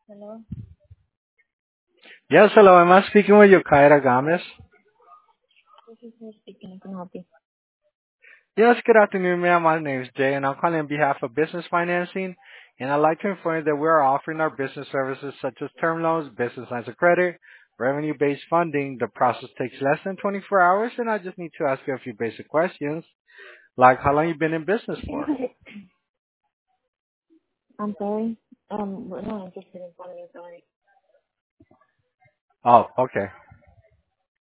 Hello, Yes, hello. Am I speaking with you, Kyra Gomez? this is her speaking. I can help you. Yes, good afternoon, ma'am. My name is Jay, and I'm calling on behalf of Business Financing. And I'd like to inform you that we are offering our business services such as term loans, business lines of credit, revenue-based funding. The process takes less than 24 hours, and I just need to ask you a few basic questions, like how long you been in business for? I'm sorry. We're not interested in funding. Sorry. Oh, okay.